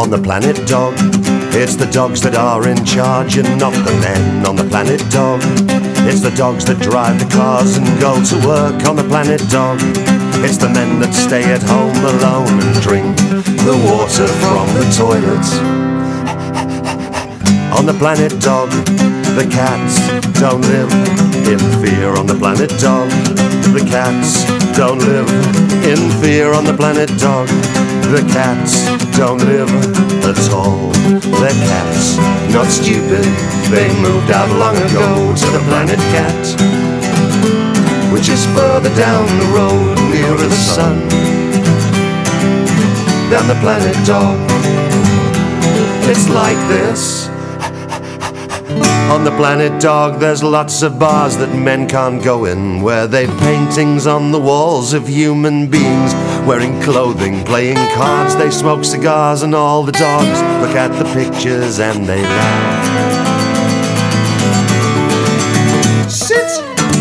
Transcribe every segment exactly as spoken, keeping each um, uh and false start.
on the planet Dog. It's the dogs that are in charge and not the men on the planet Dog. It's the dogs that drive the cars and go to work on the planet Dog. It's the men that stay at home alone and drink the water from the toilets. On the planet Dog, the cats don't live in fear on the planet Dog. The cats don't live in fear on the planet Dog. The cats don't live at all. They're cats, not stupid. They moved out long ago to the planet Cat, which is further down the road nearer the sun than the planet Dog. It's like this. On the planet Dog, there's lots of bars that men can't go in, where they've paintings on the walls of human beings wearing clothing, playing cards, they smoke cigars, and all the dogs look at the pictures and they laugh. Sit!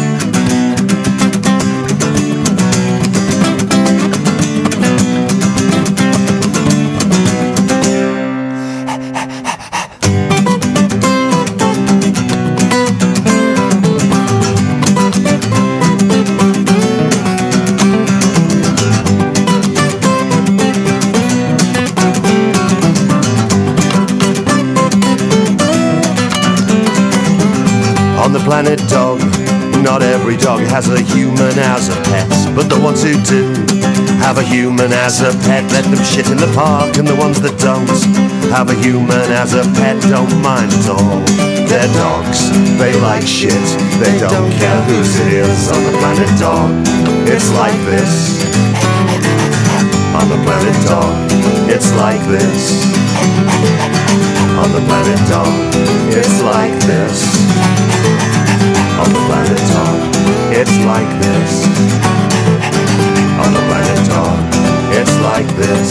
On the planet Dog, not every dog has a human as a pet, but the ones who do have a human as a pet let them shit in the park, and the ones that don't have a human as a pet don't mind at all. They're dogs, they like shit, they don't care whose it is. On the planet Dog, it's like this. On the planet Dog, it's like this. On the planet Dog, it's like this. On the planet Dog, it's like this. On the planet Dog, it's like this.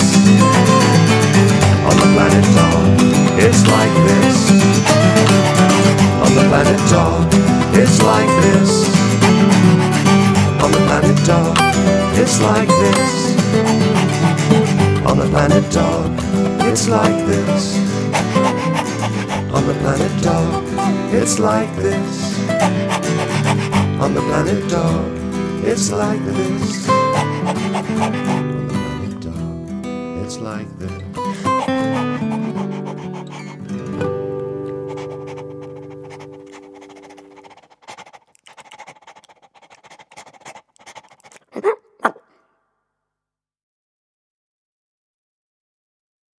On the planet Dog, it's like this. On the planet Dog, it's like this. On the planet Dog, it's like this. On the planet Dog, it's like this. On the planet Dog, it's like this. On the planet Dog, it's like this. On the planet Dog, it's like this.